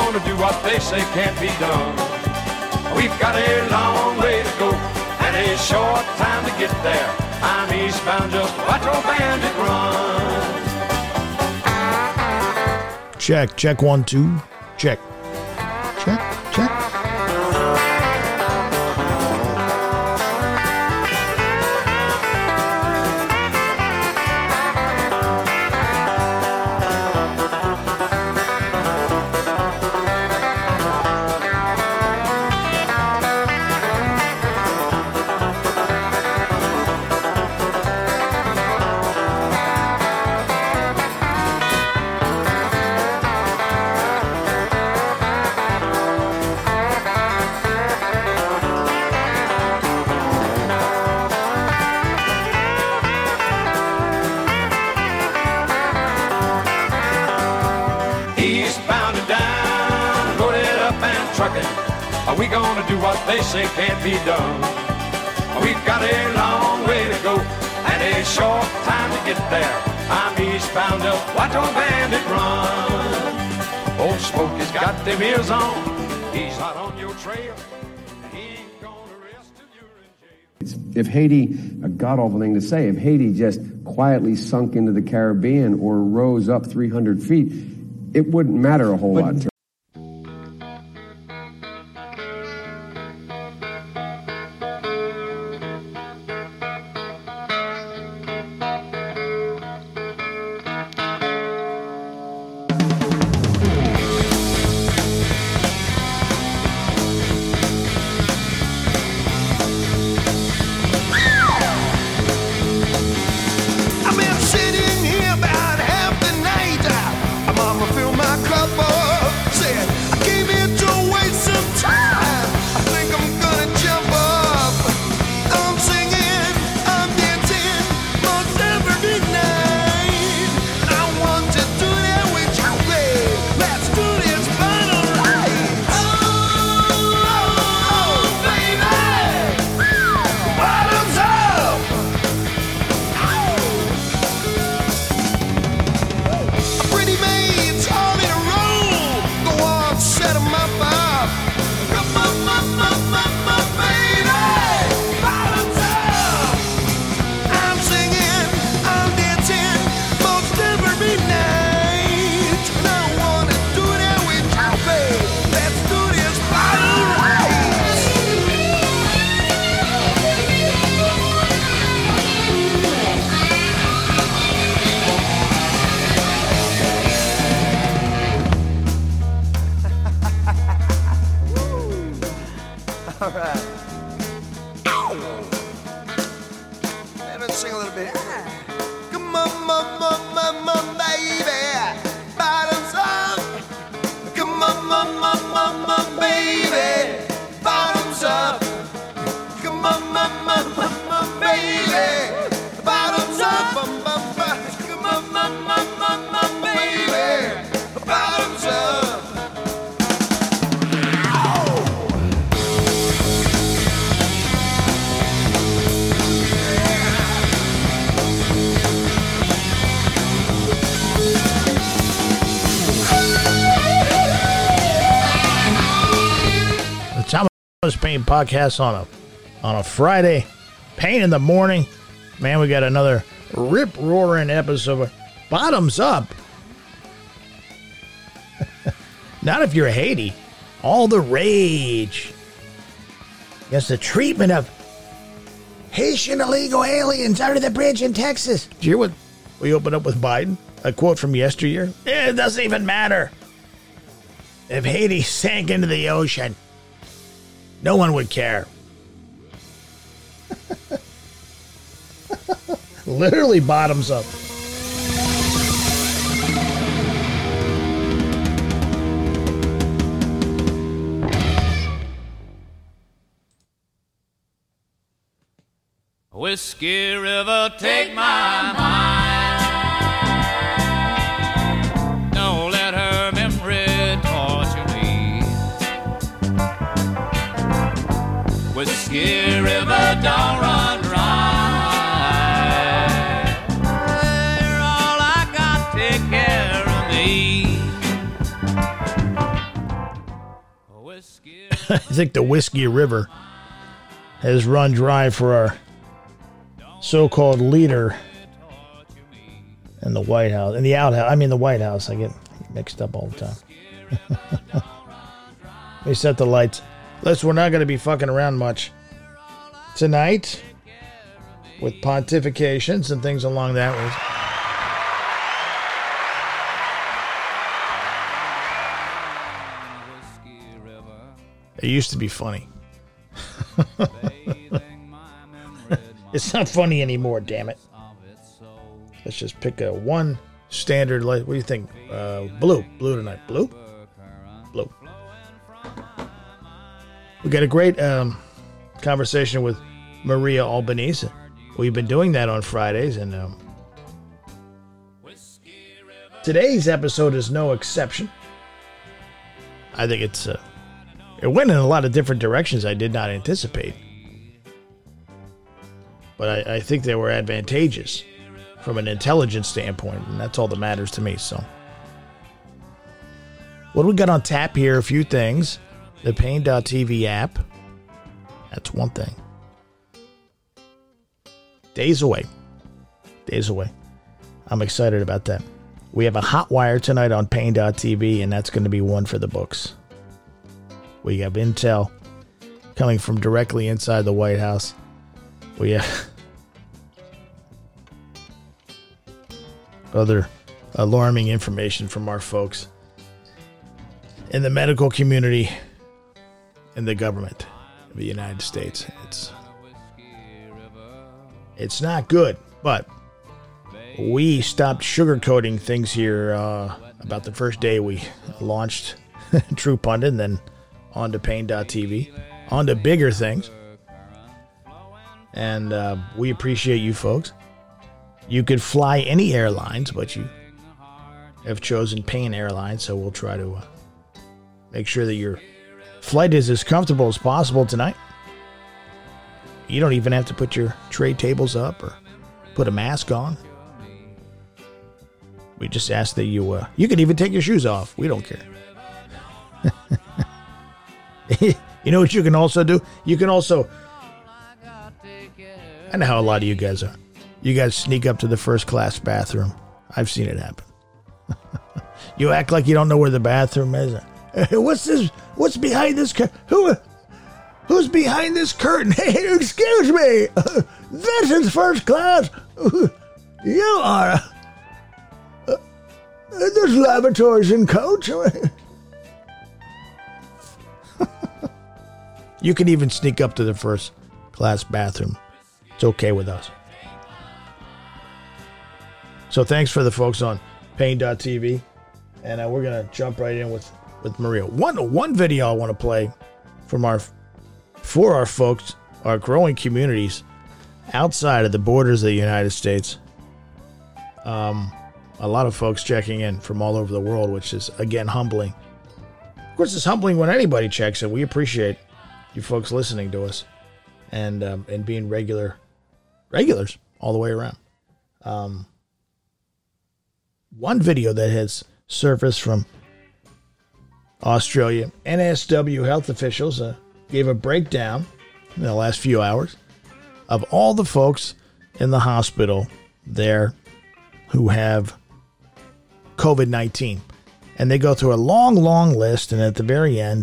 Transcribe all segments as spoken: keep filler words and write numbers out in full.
gonna do what they say can't be done. We've got a long way to go and a short time to get there. I'm eastbound, just watch old bandit run. Check, check one, two, check. Check, check. Are we gonna do what they say can't be done? We've got a long way to go and a short time to get there. I'm eastbound, just watch old bandit run. Old Smokey's got them ears on, he's hot on your trail. He ain't gonna rest till you're in jail. If Haiti, a god-awful thing to say, if Haiti just quietly sunk into the Caribbean or rose up three hundred feet, it wouldn't matter a whole but, lot. Pain podcast on a on a Friday. Pain in the morning. Man, we got another rip-roaring episode of Bottoms Up. Not if you're Haiti. All the rage. Yes, the treatment of Haitian illegal aliens under the bridge in Texas. Did you hear what we opened up with Biden? A quote from yesteryear. It doesn't even matter. If Haiti sank into the ocean, no one would care. Literally bottoms up. Whiskey River, take my mind. Don't let her memory torture me. Whiskey River, don't run dry. You're all I got, take care of me. I think the Whiskey River has run dry for our so-called leader in the White House. In the outhouse. I mean the White House. I get mixed up all the time. We set the lights. Listen, we're not going to be fucking around much tonight with pontifications and things along that way. It used to be funny. It's not funny anymore, damn it. Let's just pick a one standard light. What do you think? Uh, blue. Blue tonight. Blue? Blue. We got a great um, conversation with Maria Albanese. We've been doing that on Fridays, and um, today's episode is no exception. I think it's uh, it went in a lot of different directions I did not anticipate, but I, I think they were advantageous from an intelligence standpoint, and that's all that matters to me. So, what do we got on tap here? A few things. The Pain dot T V app. That's one thing. Days away. Days away. I'm excited about that. We have a hot wire tonight on Pain dot T V, and that's going to be one for the books. We have intel coming from directly inside the White House. We have other alarming information from our folks in the medical community and the government of the United States. It's it's not good, but we stopped sugarcoating things here uh, about the first day we launched True Pundit, and then on to Pain dot T V, on to bigger things. And uh, we appreciate you folks. You could fly any airlines, but you have chosen Pain Airlines, so we'll try to uh, make sure that your flight is as comfortable as possible tonight. You don't even have to put your tray tables up or put a mask on. We just ask that you, uh, you can even take your shoes off. We don't care. You know what you can also do? You can also, I know how a lot of you guys are. You guys sneak up to the first class bathroom. I've seen it happen. You act like you don't know where the bathroom is. What's this? What's behind this curtain? Who? Who's behind this curtain? Hey, excuse me. Uh, this is first class. Uh, you are. Uh, there's lavatories in coach. You can even sneak up to the first class bathroom. It's okay with us. So thanks for the folks on Pain dot T V. And uh, we're going to jump right in with, with Maria. One one video I want to play from our for our folks, our growing communities outside of the borders of the United States. Um, a lot of folks checking in from all over the world, which is, again, humbling. Of course, it's humbling when anybody checks in. We appreciate you folks listening to us and um, and being regular regulars all the way around. Um, one video that has surfaced from Australia, N S W health officials uh, gave a breakdown in the last few hours of all the folks in the hospital there who have covid nineteen. And they go through a long, long list, and at the very end,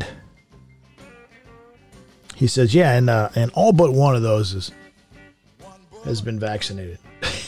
he says, yeah, and uh, and all but one of those is, has been vaccinated.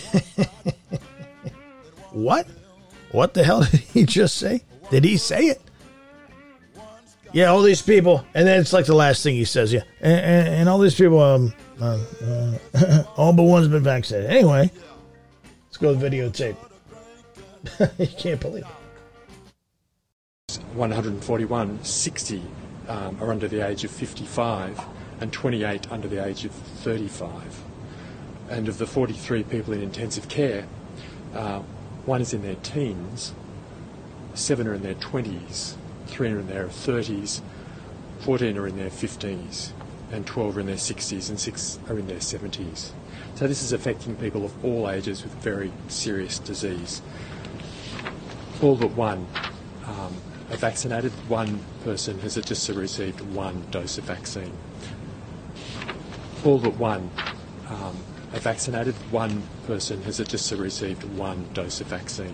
What? What the hell did he just say? Did he say it? Yeah, all these people, and then it's like the last thing he says, yeah, and, and, and all these people, um, uh, uh, all but one's been vaccinated. Anyway, let's go to the videotape. You can't believe it. one hundred forty-one, sixty um, are under the age of fifty-five and twenty-eight under the age of thirty-five. And of the forty-three people in intensive care, uh, one is in their teens, seven are in their twenties, three are in their thirties, fourteen are in their fifties, and twelve are in their sixties, and six are in their seventies. So this is affecting people of all ages with very serious disease. All but one um, a vaccinated, one person has just received one dose of vaccine. All but one. Um, a vaccinated, one person has just received one dose of vaccine.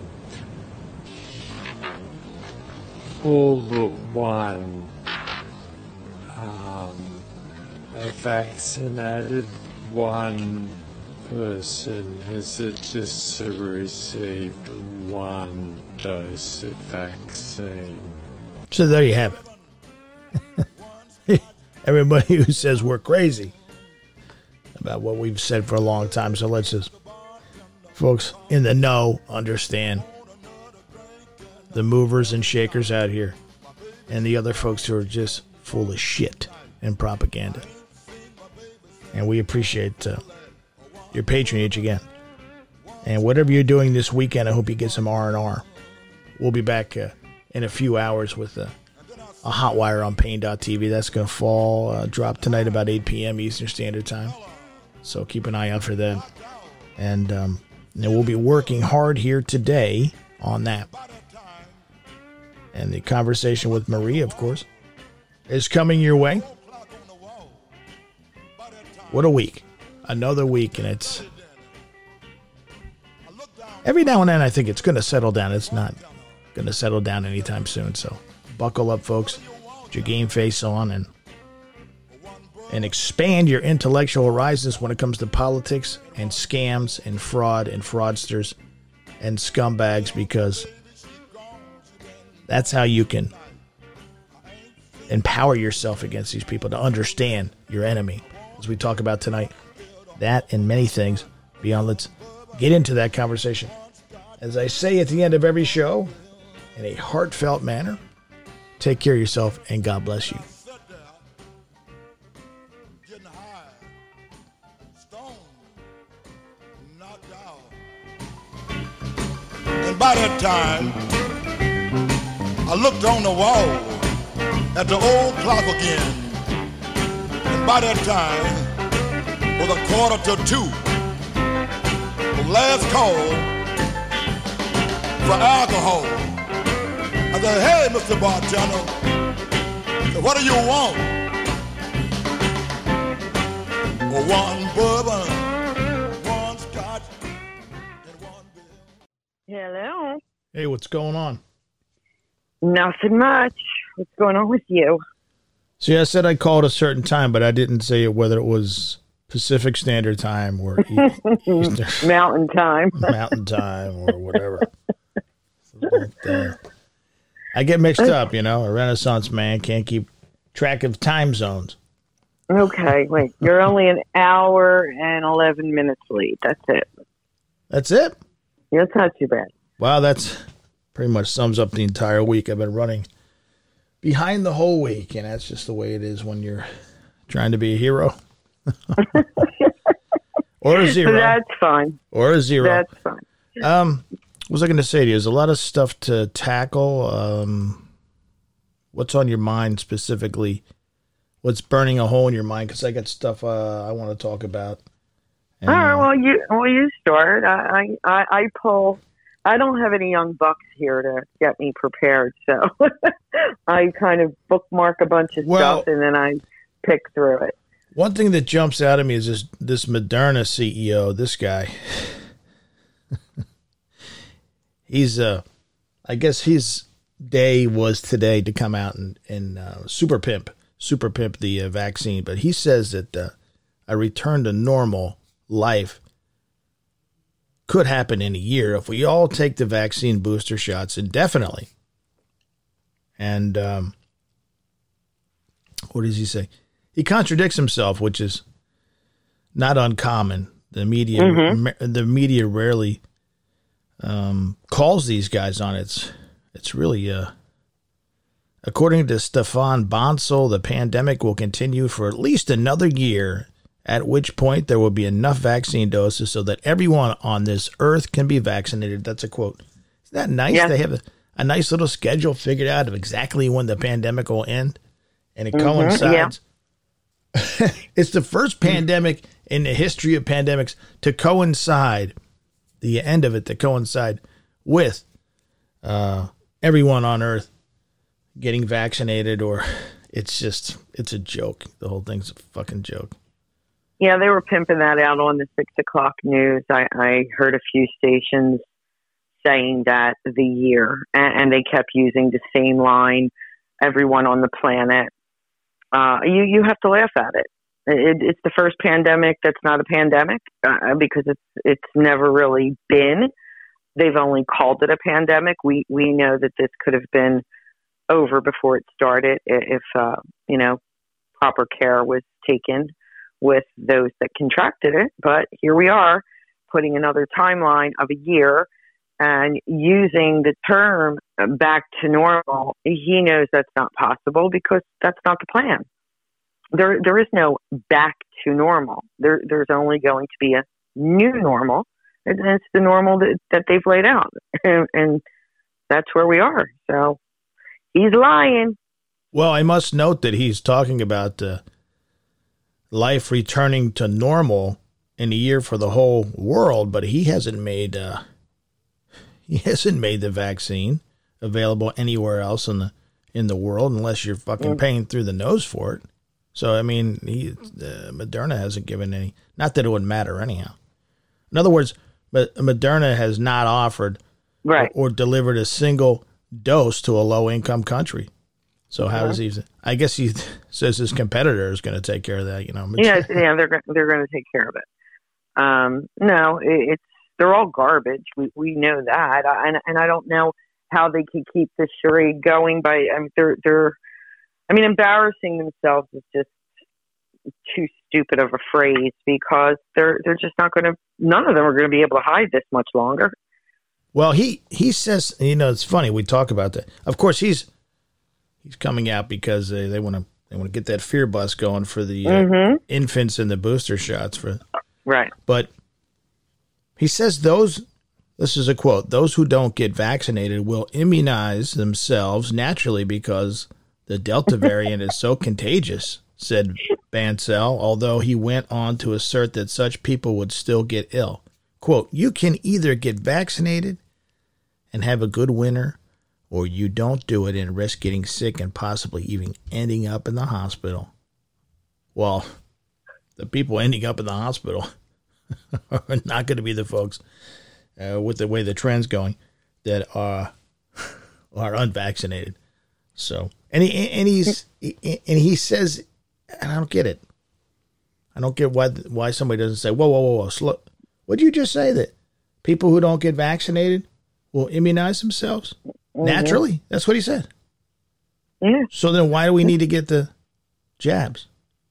All but one. Um, a vaccinated, one person has just received one dose of vaccine. So there you have it. Everybody who says we're crazy about what we've said for a long time. So let's just, folks in the know, understand the movers and shakers out here and the other folks who are just full of shit and propaganda. And we appreciate uh, your patronage again. And whatever you're doing this weekend, I hope you get some R and R. We'll be back uh, in a few hours with uh, a hot wire on Pain dot T V. That's going to fall, uh, drop tonight about eight p.m. Eastern Standard Time. So keep an eye out for that. And, um, and we'll be working hard here today on that. And the conversation with Maria, of course, is coming your way. What a week. Another week, and it's... Every now and then I think it's going to settle down. It's not going to settle down anytime soon. So buckle up, folks. Put your game face on and and expand your intellectual horizons when it comes to politics and scams and fraud and fraudsters and scumbags, because that's how you can empower yourself against these people, to understand your enemy. As we talk about tonight, that and many things beyond. Let's get into that conversation. As I say at the end of every show, in a heartfelt manner, take care of yourself and God bless you. And by that time, I looked on the wall at the old clock again. And by that time, was a quarter to two. The last call for alcohol. I said, hey, Mister Bartender, I said, what do you want? Well, one bourbon, one scotch, and one beer. Hello. Hey, what's going on? Nothing much. What's going on with you? See, I said I called a certain time, but I didn't say whether it was Pacific Standard Time or Eastern, Mountain Time. Mountain Time or whatever. But, uh, I get mixed up, you know. A Renaissance man can't keep track of time zones. Okay, wait. You're only an hour and eleven minutes late. That's it. That's it? Yeah, it's not too bad. Wow, that's pretty much sums up the entire week. I've been running behind the whole week, and that's just the way it is when you're trying to be a hero. Or a zero. That's fine. Or a zero. That's fine. Um, what was I going to say to you? There's a lot of stuff to tackle. Um, what's on your mind specifically? What's burning a hole in your mind? Because I got stuff uh, I want to talk about. And, All right. Well, you well you start. I, I I pull. I don't have any young bucks here to get me prepared, so I kind of bookmark a bunch of well, stuff and then I pick through it. One thing that jumps out at me is this this Moderna C E O. This guy. He's uh, I guess his day was today to come out and and uh, super pimp, super pimp the uh, vaccine. But he says that uh, a return to normal life could happen in a year if we all take the vaccine booster shots indefinitely. And um, what does he say? He contradicts himself, which is not uncommon. The media, mm-hmm. the media rarely um, calls these guys on it. It's, it's really, uh, according to Stefan Bancel, the pandemic will continue for at least another year, at which point there will be enough vaccine doses so that everyone on this earth can be vaccinated. That's a quote. Isn't that nice? Yeah. They have a, a nice little schedule figured out of exactly when the pandemic will end, and it mm-hmm. coincides. Yeah. It's the first pandemic in the history of pandemics to coincide, the end of it to coincide with uh, everyone on earth getting vaccinated, or it's just, it's a joke. The whole thing's a fucking joke. Yeah, they were pimping that out on the six o'clock news. I, I heard a few stations saying that the year, and, and they kept using the same line, everyone on the planet. Uh, you, you have to laugh at it. it. It's the first pandemic that's not a pandemic uh, because it's it's never really been. They've only called it a pandemic. We we know that this could have been over before it started if, uh, you know, proper care was taken with those that contracted it. But here we are, putting another timeline of a year and using the term back to normal. He knows that's not possible because that's not the plan. There, there is no back to normal. There, there's only going to be a new normal, and it's the normal that, that they've laid out. And, and that's where we are. So he's lying. Well, I must note that he's talking about uh, life returning to normal in a year for the whole world, but he hasn't made uh, he hasn't made the vaccine available anywhere else in the in the world unless you're fucking mm. paying through the nose for it. So I mean, he uh, Moderna hasn't given any. Not that it would matter anyhow. In other words, Moderna has not offered right. or, or delivered a single dose to a low income country. So how does he? I guess he says his competitor is going to take care of that. You know. Yeah, yeah, they're they're going to take care of it. Um, no, it, it's they're all garbage. We we know that, and and I don't know how they can keep this charade going. By I mean, they're they're, I mean, embarrassing themselves is just too stupid of a phrase because they're they're just not going to. None of them are going to be able to hide this much longer. Well, he he says, you know, it's funny we talk about that. Of course, he's. He's coming out because they, they want to they want to get that fear bus going for the uh, mm-hmm. infants and the booster shots for right. But he says those this is a quote: "Those who don't get vaccinated will immunize themselves naturally because the Delta variant is so contagious," said Bancel, although he went on to assert that such people would still get ill. Quote, "You can either get vaccinated and have a good winter, or you don't do it and risk getting sick and possibly even ending up in the hospital." Well, the people ending up in the hospital are not going to be the folks uh, with the way the trend's going that are are unvaccinated. So, and he and he's and he says, and I don't get it. I don't get why why somebody doesn't say, whoa, whoa, whoa, whoa, slow. What did you just say? That people who don't get vaccinated will immunize themselves? Naturally, that's what he said. Yeah. So then why do we need to get the jabs?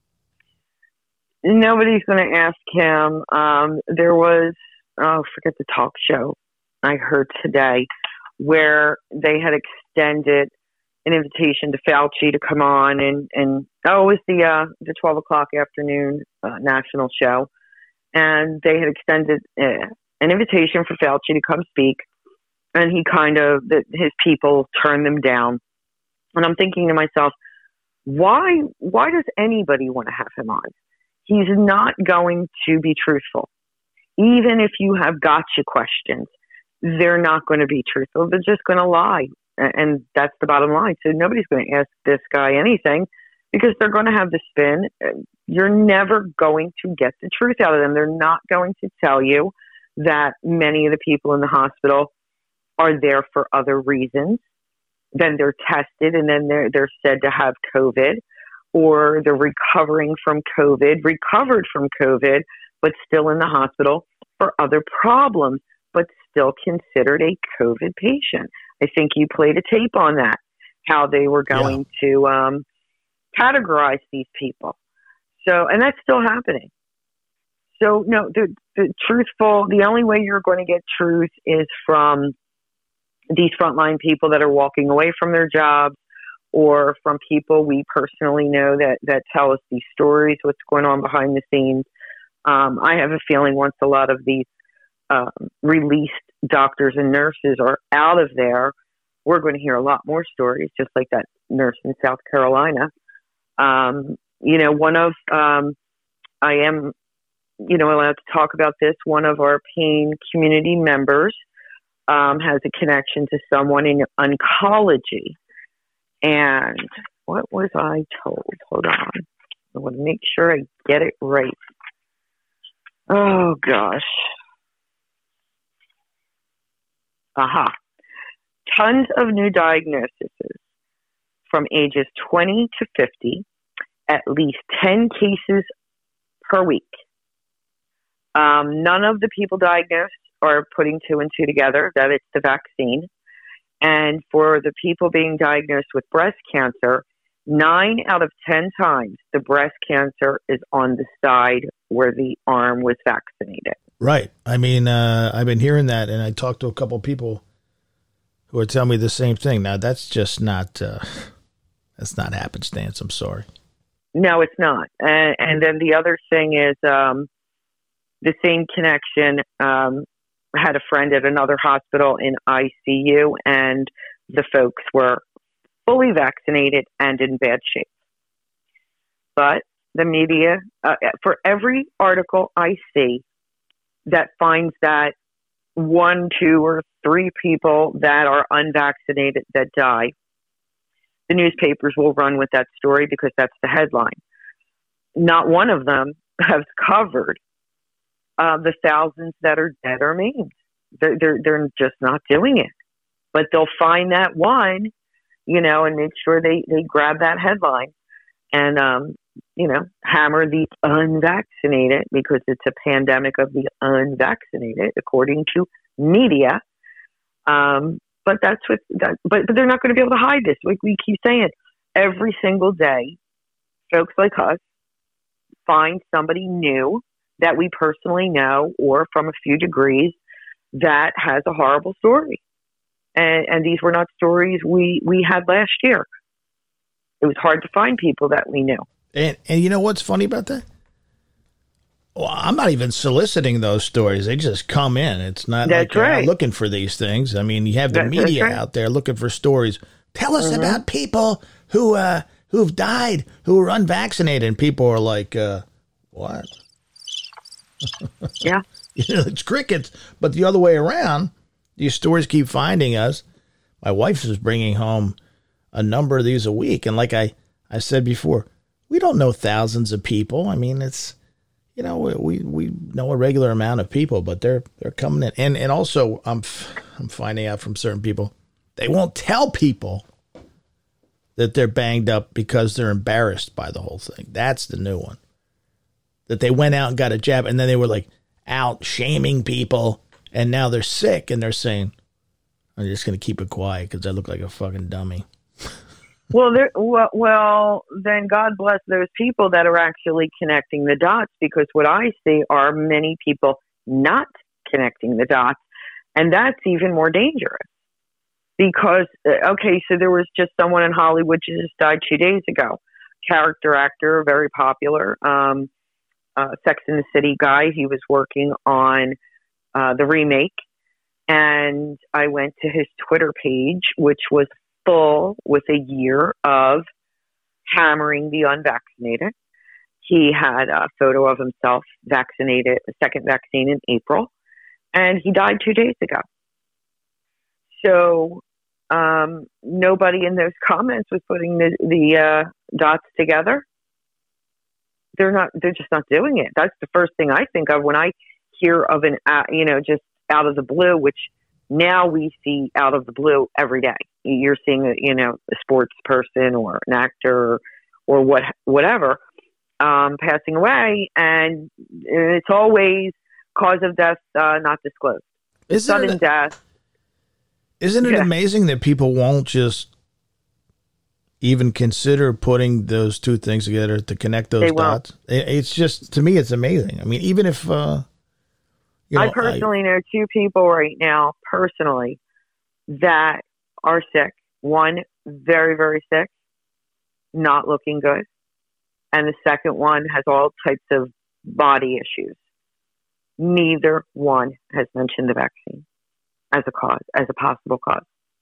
Nobody's going to ask him. Um, there was, oh, forget the talk show I heard today where they had extended an invitation to Fauci to come on and, and oh, it was the, uh, the twelve o'clock afternoon uh, national show. And they had extended uh, an invitation for Fauci to come speak. And he kind of, the, his people turned them down. And I'm thinking to myself, why, why does anybody want to have him on? He's not going to be truthful. Even if you have gotcha questions, they're not going to be truthful. They're just going to lie. And that's the bottom line. So nobody's going to ask this guy anything because they're going to have the spin. You're never going to get the truth out of them. They're not going to tell you that many of the people in the hospital are there for other reasons. Then they're tested and then they're, they're said to have COVID, or they're recovering from COVID, recovered from COVID, but still in the hospital for other problems, but still considered a COVID patient. I think you played a tape on that, how they were going yeah. to um, categorize these people. So, and that's still happening. So, no, the, the truthful, the only way you're going to get truth is from these frontline people that are walking away from their jobs, or from people we personally know that, that tell us these stories, what's going on behind the scenes. Um, I have a feeling once a lot of these um, released doctors and nurses are out of there, we're going to hear a lot more stories, just like that nurse in South Carolina. Um, you know, one of, um, I am, you know, allowed to talk about this. One of our pain community members um, has a connection to someone in oncology. And what was I told? Hold on. I want to make sure I get it right. Oh, gosh. Aha. Tons of new diagnoses from ages twenty to fifty, at least ten cases per week. Um, none of the people diagnosed are putting two and two together that it's the vaccine. And for the people being diagnosed with breast cancer, nine out of ten times the breast cancer is on the side where the arm was vaccinated. Right. I mean, uh, I've been hearing that, and I talked to a couple of people who are telling me the same thing. Now, that's just not, uh, that's not happenstance. I'm sorry. No, it's not. And, and then the other thing is um, the same connection. Um, had a friend at another hospital in I C U, and the folks were fully vaccinated and in bad shape. But the media, uh, for every article I see that finds that one, two, or three people that are unvaccinated that die, the newspapers will run with that story because that's the headline. Not one of them has covered uh, the thousands that are dead or maimed. They're, they're, they're just not doing it. But they'll find that one, you know, and make sure they, they grab that headline and, um, you know, hammer the unvaccinated because it's a pandemic of the unvaccinated, according to media. Um, but that's what, that, but, but they're not going to be able to hide this. Like we keep saying, every single day, folks like us find somebody new that we personally know or from a few degrees that has a horrible story. And, and these were not stories we, we had last year. It was hard to find people that we knew. And and you know what's funny about that? Well, I'm not even soliciting those stories. They just come in. It's not That's like they're right. out looking for these things. I mean, you have the That, media right. out there looking for stories. Tell us Mm-hmm. about people who uh, who've died, who are unvaccinated. And people are like, uh, what? Yeah. You know, it's crickets. But the other way around, these stories keep finding us. My wife is bringing home a number of these a week. And like I, I said before, we don't know thousands of people. I mean, it's, you know, we, we know a regular amount of people, but they're, they're coming in. And, and also I'm, I'm finding out from certain people, they won't tell people that they're banged up because they're embarrassed by the whole thing. That's the new one. That they went out and got a jab and then they were like out shaming people. And now they're sick and they're saying, I'm just going to keep it quiet because I look like a fucking dummy. Well, there, well, well, then God bless those people that are actually connecting the dots, because what I see are many people not connecting the dots, and that's even more dangerous. Because, okay, so there was just someone in Hollywood who just died two days ago. Character actor, very popular, um, uh, Sex and the City guy. He was working on uh, the remake, and I went to his Twitter page, which was full with a year of hammering the unvaccinated. He had a photo of himself vaccinated, a second vaccine in April, and he died two days ago. So um, nobody in those comments was putting the, the uh, dots together. They're not. They're just not doing it. That's the first thing I think of when I hear of an, uh, you know, just out of the blue, which now we see out of the blue every day. You're seeing, a, you know, a sports person or an actor or, or what, whatever, um, passing away, and it's always cause of death uh, not disclosed. Isn't Sudden it, death. Isn't it Yeah. amazing that people won't just even consider putting those two things together to connect those They won't. dots? It, it's just, to me, it's amazing. I mean, even if, uh, you know, I personally know two people right now, personally, that are sick. One, very, very sick, not looking good. And the second one has all types of body issues. Neither one has mentioned the vaccine as a cause, as a possible cause.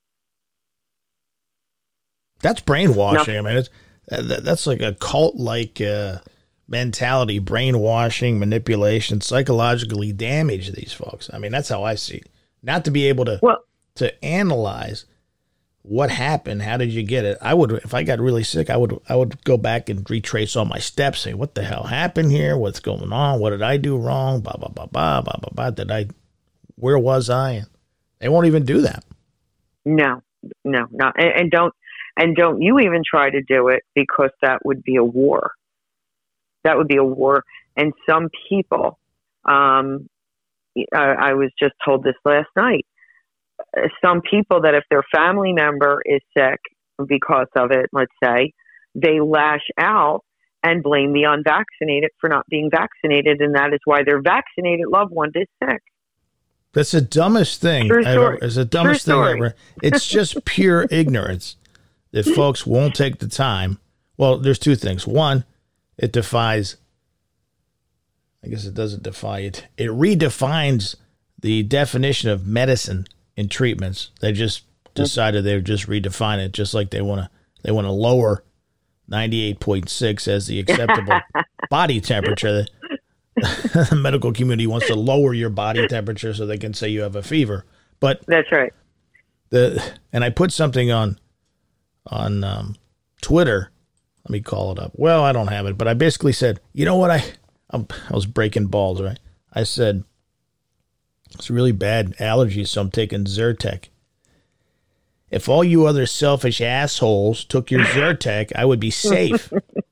that's brainwashing. No. I mean, it's, that, that's like a cult-like uh, mentality, brainwashing, manipulation, psychologically damage these folks. I mean, that's how I see it. Not to be able to Well, to analyze what happened? How did you get it? I would, if I got really sick, I would, I would go back and retrace all my steps. Say, what the hell happened here? What's going on? What did I do wrong? Blah blah blah blah blah blah blah. Did I? Where was I? They won't even do that. No, no, no, and, and don't, and don't you even try to do it, because that would be a war. That would be a war, and some people. Um, I, I was just told this last night. Some people that if their family member is sick because of it, let's say, they lash out and blame the unvaccinated for not being vaccinated, and that is why their vaccinated loved one is sick. That's the dumbest thing ever. It's the dumbest thing ever. It's just pure ignorance that folks won't take the time. Well, there's two things. One, it defies, I guess it doesn't defy it. It redefines the definition of medicine in treatments. They just decided they would just redefine it, just like they want to they want to lower ninety-eight point six as the acceptable body temperature. The medical community wants to lower your body temperature so they can say you have a fever. But that's right. The and I put something on on um, Twitter. Let me call it up. Well, I don't have it, but I basically said, you know what? I I'm, I was breaking balls, right? I said, it's really bad allergies, so I'm taking Zyrtec. If all you other selfish assholes took your Zyrtec, I would be safe.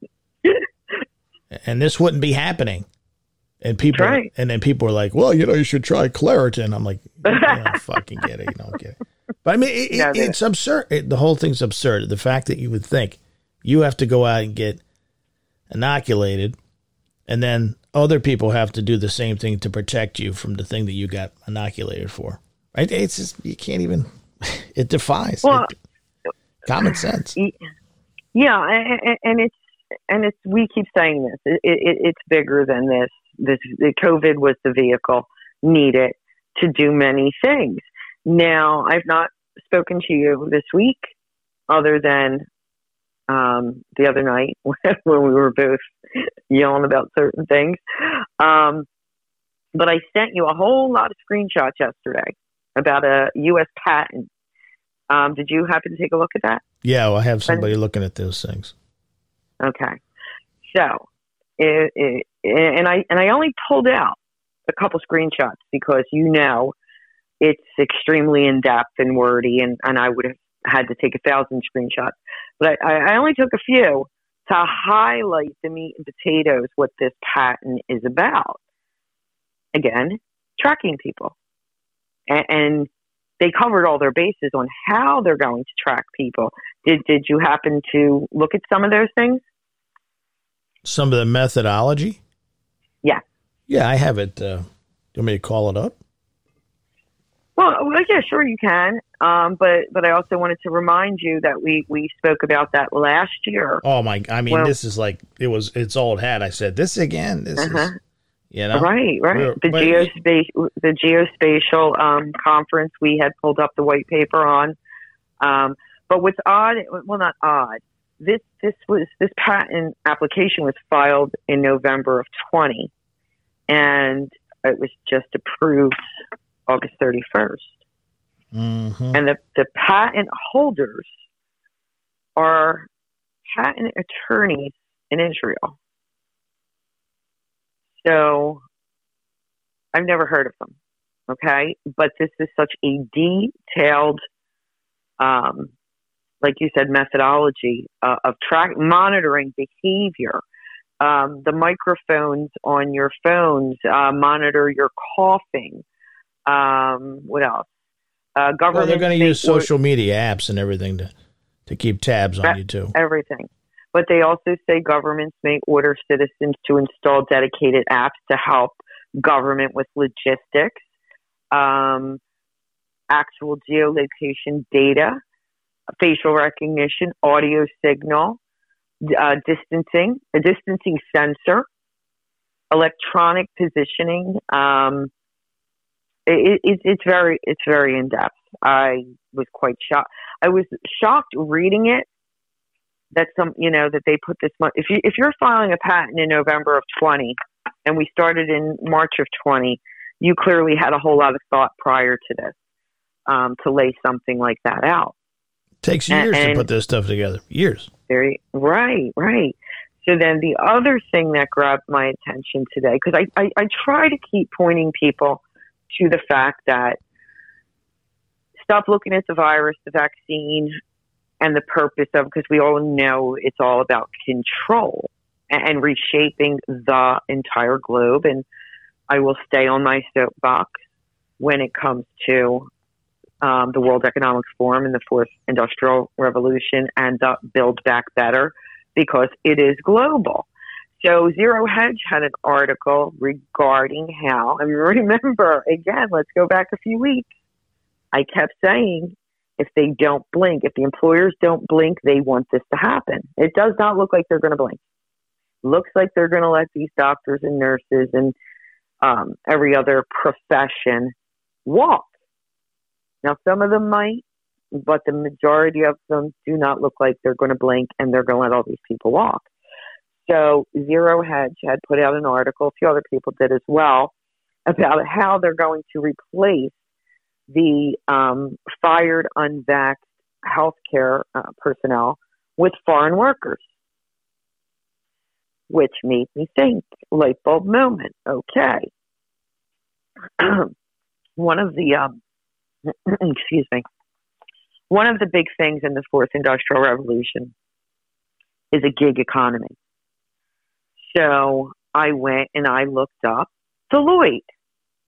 And this wouldn't be happening. And people, right. And then people were like, well, you know, you should try Claritin. I'm like, you don't fucking get it. You don't get it. But I mean, it, it, it's absurd. It, the whole thing's absurd. The fact that you would think you have to go out and get inoculated, and then other people have to do the same thing to protect you from the thing that you got inoculated for. Right? It's just, you can't even, it defies well, it, common sense. Yeah. And, and it's, and it's, we keep saying this, it, it, it's bigger than this. This, the COVID was the vehicle needed to do many things. Now, I've not spoken to you this week other than um, the other night when we were both yelling about certain things. Um, but I sent you a whole lot of screenshots yesterday about a U S patent. Um, did you happen to take a look at that? Yeah, well, I have somebody and, looking at those things. Okay. So, it, it, and I and I only pulled out a couple screenshots because, you know, it's extremely in-depth and wordy, and, and I would have had to take a thousand screenshots. But I, I only took a few to highlight the meat and potatoes, what this patent is about. Again, tracking people. And, and they covered all their bases on how they're going to track people. Did Did you happen to look at some of those things? Some of the methodology? Yeah. Yeah, I have it. Uh, do you want me to call it up? Well, well yeah, sure you can. Um, but but I also wanted to remind you that we, we spoke about that last year. Oh my! I mean, well, this is like it was. It's old hat. I said this again. This uh-huh. is, you know, right, right. We're, the but, geospace, the geospatial um, conference. We had pulled up the white paper on. Um, but what's odd? Well, not odd. This this was this patent application was filed in November of twenty, and it was just approved August thirty-first. Mm-hmm. And the, the patent holders are patent attorneys in Israel. So I've never heard of them. Okay. But this is such a detailed, um, like you said, methodology uh, of track monitoring behavior. Um, the microphones on your phones uh, monitor your coughing. Um, what else? Uh, government. Well, they're going to use social media apps and everything to, to keep tabs on you too. Everything. But they also say governments may order citizens to install dedicated apps to help government with logistics, um, actual geolocation data, facial recognition, audio signal, uh, distancing, a distancing sensor, electronic positioning. Um, It, it, it's very, it's very in depth. I was quite shocked. I was shocked reading it that some, you know, that they put this much. If you if you're filing a patent in November of twenty, and we started in March of twenty, you clearly had a whole lot of thought prior to this um, to lay something like that out. Takes years and, to put this stuff together. Years. Very right, right. So then the other thing that grabbed my attention today, because I, I, I try to keep pointing people to the fact that stop looking at the virus, the vaccine, and the purpose of, because we all know it's all about control and, and reshaping the entire globe. And I will stay on my soapbox when it comes to um, the World Economic Forum and the Fourth Industrial Revolution and the Build Back Better, because it is global. So Zero Hedge had an article regarding how, and remember, again, let's go back a few weeks. I kept saying, if they don't blink, if the employers don't blink, they want this to happen. It does not look like they're going to blink. Looks like they're going to let these doctors and nurses and um, every other profession walk. Now, some of them might, but the majority of them do not look like they're going to blink, and they're going to let all these people walk. So Zero Hedge had put out an article, a few other people did as well, about how they're going to replace the um, fired, unvaxxed healthcare uh, personnel with foreign workers, which made me think, light bulb moment. Okay. One of the, um, excuse me, one of the big things in the Fourth Industrial Revolution is a gig economy. So I went and I looked up Deloitte.